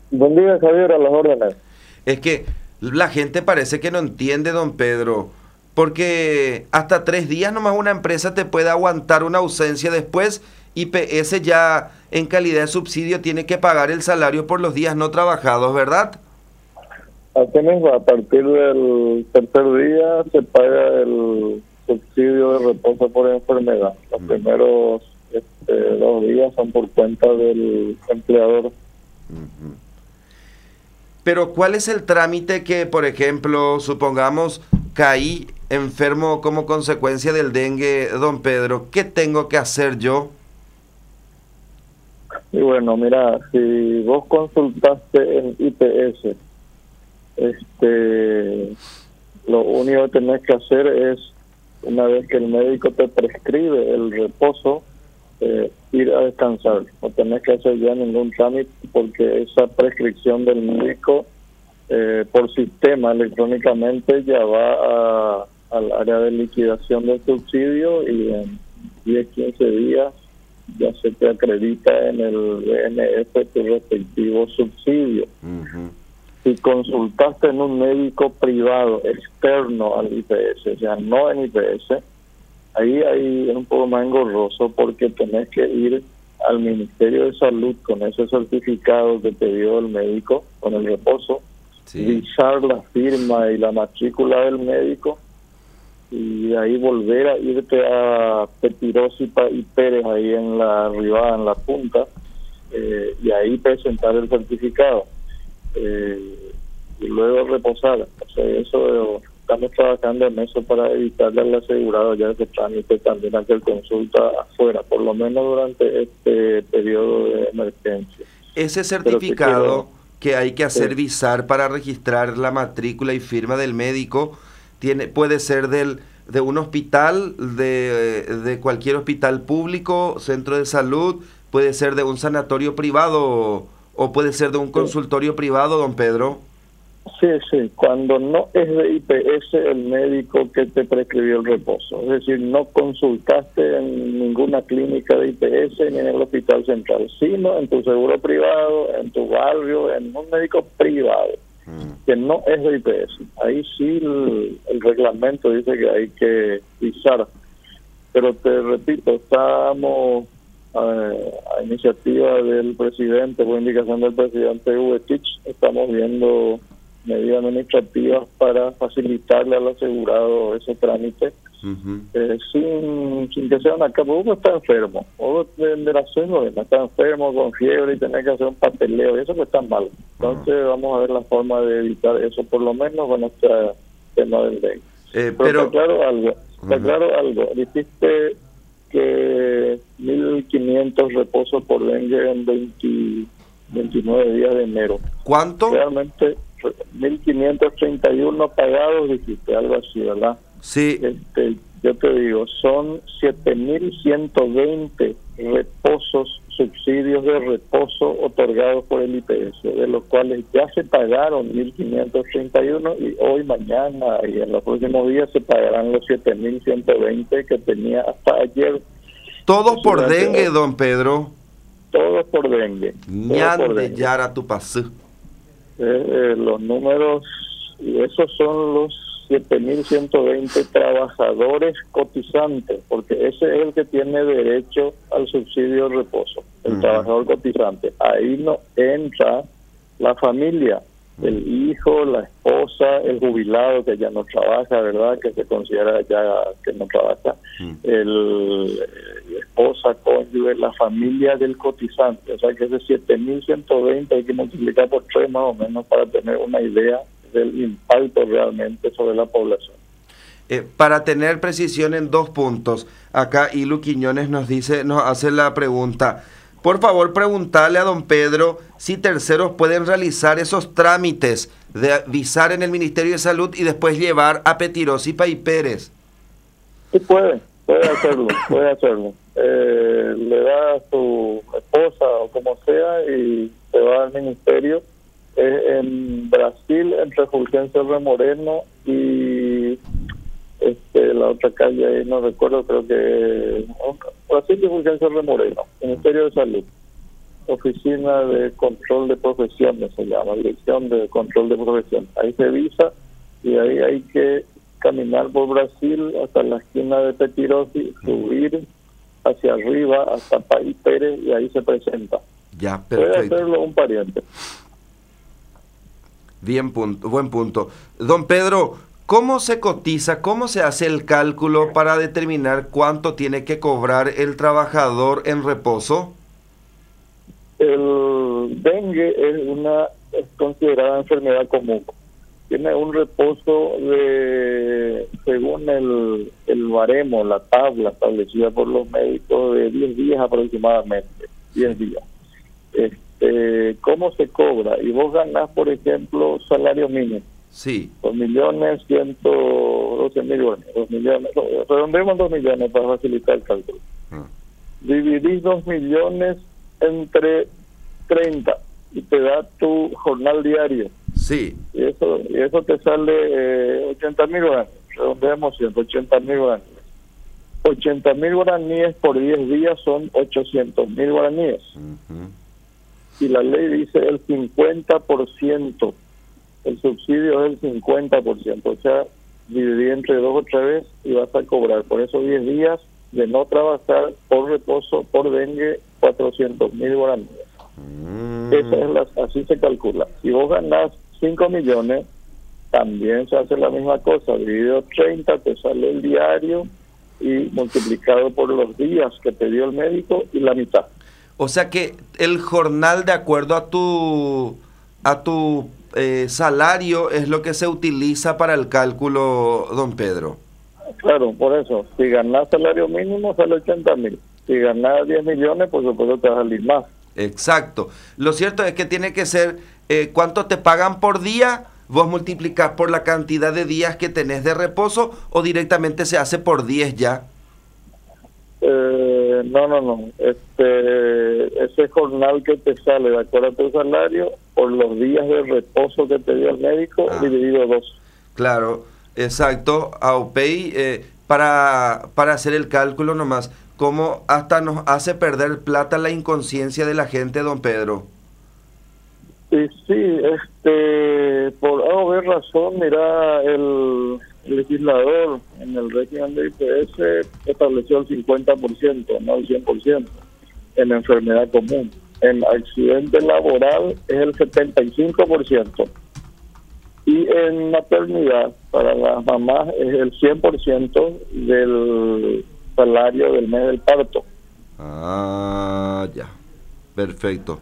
Buen día, Javier, a las órdenes. Es que la gente parece que no entiende, don Pedro, porque hasta 3 días nomás una empresa te puede aguantar una ausencia después. IPS ya en calidad de subsidio tiene que pagar el salario por los días no trabajados, ¿verdad? Así mismo, a partir del tercer día se paga el subsidio de reposo por enfermedad. Los primeros 2 días son por cuenta del empleador. Pero ¿cuál es el trámite que, por ejemplo, supongamos caí enfermo como consecuencia del dengue, don Pedro? ¿Qué tengo que hacer yo? Y bueno, mira, si vos consultaste en IPS, lo único que tenés que hacer es, una vez que el médico te prescribe el reposo, ir a descansar. No tenés que hacer ya ningún trámite porque esa prescripción del médico por sistema electrónicamente ya va al área de liquidación del subsidio y en 10-15 días ya se te acredita en el BNF tu respectivo subsidio. Si consultaste en un médico privado externo al IPS, o sea, no en IPS, ahí es un poco más engorroso porque tenés que ir al Ministerio de Salud con ese certificado que te dio el médico, con el reposo, visar la firma y la matrícula del médico y de ahí volver a irte a Petirosi y Pérez ahí en la arribada, en la punta, y ahí presentar el certificado. Y luego reposar. O sea, eso estamos trabajando en eso para evitarle al asegurado ya ese trámite también hacer consulta afuera, por lo menos durante este periodo de emergencia. Ese certificado que hay que hacer visar para registrar la matrícula y firma del médico puede ser de un hospital, de cualquier hospital público, centro de salud, puede ser de un sanatorio privado o puede ser de un consultorio privado, don Pedro. Sí, cuando no es de IPS el médico que te prescribió el reposo, es decir, no consultaste en ninguna clínica de IPS ni en el hospital central, sino en tu seguro privado, en tu barrio, en un médico privado que no es de IPS. Ahí sí el reglamento dice que hay que visar, pero te repito, estamos a iniciativa del presidente, por indicación del presidente Huetich, estamos viendo medidas administrativas para facilitarle al asegurado ese trámite, sin que sea una capa. Uno está enfermo, o de la cédula está enfermo con fiebre y tener que hacer un papeleo, y eso que está mal. Entonces vamos a ver la forma de evitar eso, por lo menos con este tema del dengue. Pero está claro algo, dijiste que 1.500 reposos por dengue en 29 días de enero. ¿Cuánto? Realmente 1.531 pagados, dijiste, algo así, ¿verdad? Sí. Yo te digo, son 7.120 reposos, subsidios de reposo otorgados por el IPS, de los cuales ya se pagaron 1.531 y hoy, mañana y en los próximos días se pagarán los 7.120 que tenía hasta ayer. Todo por dengue, don Pedro. Todo por dengue. Ñande Yara tu pasú. Los números, y esos son los 7.120 trabajadores cotizantes, porque ese es el que tiene derecho al subsidio de reposo, el trabajador cotizante. Ahí no entra la familia, el hijo, la esposa, el jubilado que ya no trabaja, ¿verdad? Que se considera ya que no trabaja, la esposa, cónyuge, la familia del cotizante. O sea que ese 7.120 hay que multiplicar por 3 más o menos para tener una idea del impacto realmente sobre la población. Para tener precisión en 2 puntos, acá Ilu Quiñones nos hace la pregunta. Por favor, preguntarle a don Pedro si terceros pueden realizar esos trámites de visar en el Ministerio de Salud y después llevar a Petirosi y Pérez. Sí, puede hacerlo. Le da a su esposa o como sea y se va al ministerio. En Brasil, entre Fulgencio Remoreno y la otra calle ahí no recuerdo, creo que Brasil y Fulgencio Remoreno, Ministerio de Salud. Oficina de Control de Profesiones, se llama, Dirección de Control de Profesiones. Ahí se visa y ahí hay que caminar por Brasil hasta la esquina de Petirosi, subir hacia arriba hasta País Pérez y ahí se presenta. Ya, perfecto. Puede hacerlo un pariente. Buen punto. Don Pedro, ¿cómo se cotiza, cómo se hace el cálculo para determinar cuánto tiene que cobrar el trabajador en reposo? El dengue es considerada enfermedad común. Tiene un reposo según el baremo, la tabla establecida por los médicos, de 10 días aproximadamente, 10 días. ¿Cómo se cobra? Y vos ganás, por ejemplo, salario mínimo. Sí. 2.112.000 guaraníes. 2 millones, redondeemos 2 millones para facilitar el cálculo. Dividís 2 millones entre 30 y te da tu jornal diario. Sí. Y eso te sale 80.000 guaraníes. Redondeemos 180.000 guaraníes. 80.000 guaraníes por 10 días son 800.000 guaraníes. Y la ley dice el 50%. El subsidio es el 50%. O sea, dividí entre 2 otra vez y vas a cobrar por esos 10 días de no trabajar por reposo, por dengue, 400.000 guaraníes. Así se calcula. Si vos ganás 5 millones, también se hace la misma cosa. Dividido 30 te sale el diario y multiplicado por los días que te dio el médico y la mitad. O sea que el jornal, de acuerdo a tu salario, es lo que se utiliza para el cálculo, don Pedro. Claro, por eso. Si ganás salario mínimo, sale 80.000. Si ganás 10 millones, por supuesto te va a salir más. Exacto. Lo cierto es que tiene que ser cuánto te pagan por día, vos multiplicás por la cantidad de días que tenés de reposo, o directamente se hace por 10 ya. No. Ese jornal que te sale de acuerdo a tu salario, por los días de reposo que te dio el médico, dividido 2. Claro, exacto. AOPEI, para hacer el cálculo nomás, ¿cómo hasta nos hace perder plata la inconsciencia de la gente, don Pedro? Y sí, por A o B razón, mira, el legislador en el régimen de IPS estableció el 50%, no el 100%, en enfermedad común. En accidente laboral es el 75%. Y en maternidad, para las mamás, es el 100% del salario del mes del parto. Ya. Perfecto.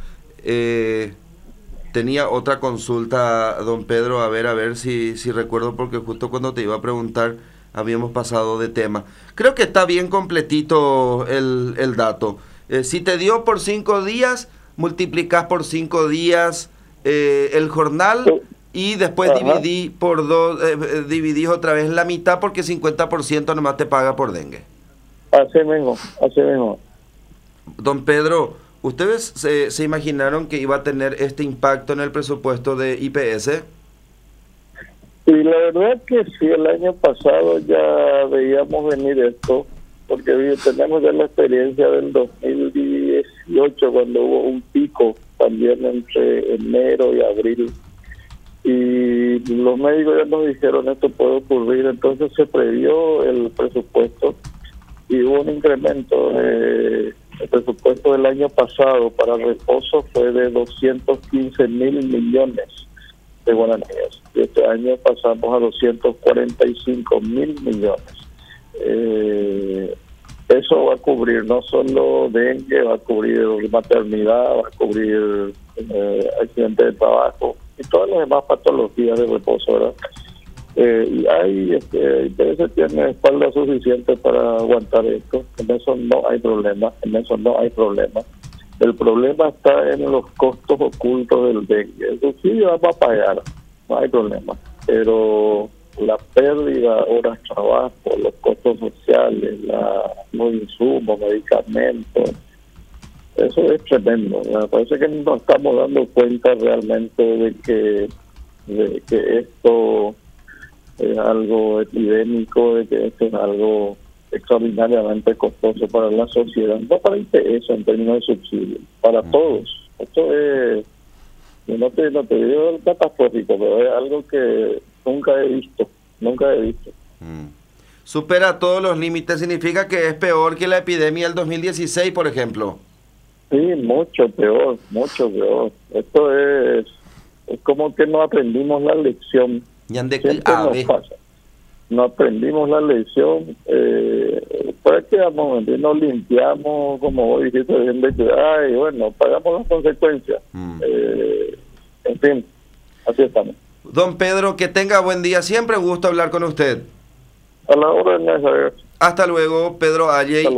Tenía otra consulta, don Pedro, a ver si recuerdo, porque justo cuando te iba a preguntar habíamos pasado de tema. Creo que está bien completito el dato. Si te dio por 5 días, multiplicás por 5 días el jornal y después dividí por 2, dividís otra vez la mitad, porque 50% nomás te paga por dengue. Así mismo. Don Pedro, ¿ustedes se imaginaron que iba a tener este impacto en el presupuesto de IPS? Y la verdad que sí, el año pasado ya veíamos venir esto, porque tenemos ya la experiencia del 2018, cuando hubo un pico también entre enero y abril. Y los médicos ya nos dijeron esto puede ocurrir, entonces se previó el presupuesto y hubo un incremento. El presupuesto del año pasado para reposo fue de 215.000 millones de guaraníes. Y este año pasamos a 245.000 millones. Eso va a cubrir no solo dengue, va a cubrir maternidad, va a cubrir accidente de trabajo y todas las demás patologías de reposo, ¿verdad? Y IPS tiene espalda suficiente para aguantar esto. En eso no hay problema. El problema está en los costos ocultos del dengue. Eso sí vamos a pagar, no hay problema. Pero la pérdida, horas de trabajo, los costos sociales, los insumos, medicamentos, eso es tremendo. Me parece que no estamos dando cuenta realmente de que esto es algo epidémico, de que esto es algo extraordinariamente costoso para la sociedad, no para IPS en términos de subsidio, para todos. Esto es, yo no te digo catastrófico, pero es algo que nunca he visto. Supera todos los límites, significa que es peor que la epidemia del 2016, por ejemplo. Sí, mucho peor. Esto es como que no aprendimos la lección. Siempre nos pasa. No aprendimos la lección, prácticamente nos limpiamos, como vos dijiste, bien de que, bueno, pagamos las consecuencias. En fin, así estamos. Don Pedro, que tenga buen día, siempre un gusto hablar con usted. A la hora de Hasta luego, Pedro Alley.